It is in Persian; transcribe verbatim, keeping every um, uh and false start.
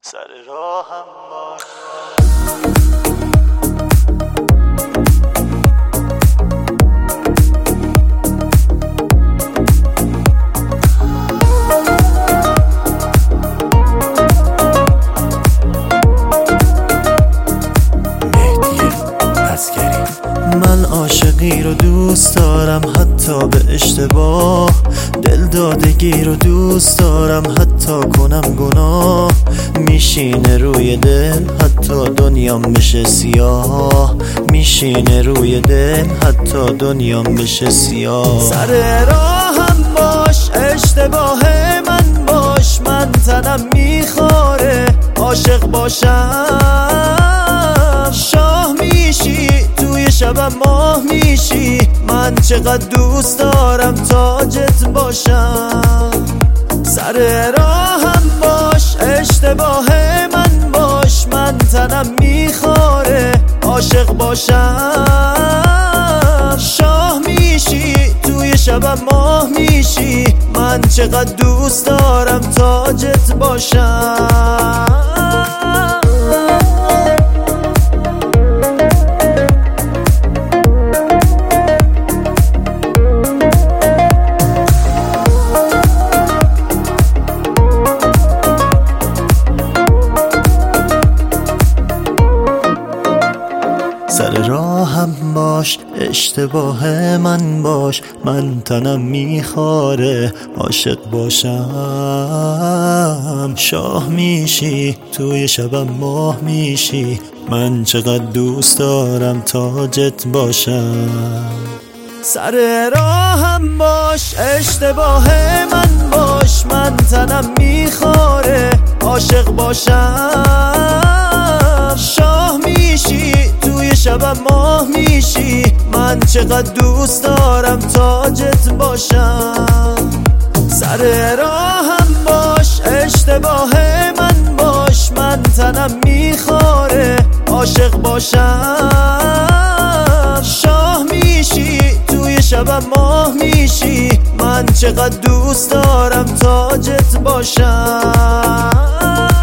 سر راهم باش. من عاشقی رو دوست دارم حتی به اشتباه، دل دادگی رو دوست دارم حتی کنم گناه. میشینه روی دل حتی دنیام بشه سیاه، میشینه روی دل حتی دنیام بشه سیاه. سر راهم باش، اشتباه من باش، من تنم میخواره عاشق باشم. شاه میشی توی شبم ماه میشی، من چقدر دوست دارم تاجت باشم. سر راهم باش، اشتباه من باش، من تنم میخواره عاشق باشم. شاه میشی توی شبم ماه میشی، من چقدر دوست دارم تاجت باشم. سر راهم باش، اشتباه من باش، من تنم میخواره عاشق باشم. شاه میشی توی شبم ماه میشی، من چقدر دوست دارم تاجت باشم. سر راهم باش، اشتباه من باش، من تنم میخواره عاشق باشم. شاه میشی توی شبم ماه میشی، من چقدر دوست دارم تاجت باشم. سر راهم باش، اشتباه من باش، من تنم میخواره عاشق باشم. شاه میشی توی شبم ماه میشی، من چقدر دوست دارم تاجت باشم.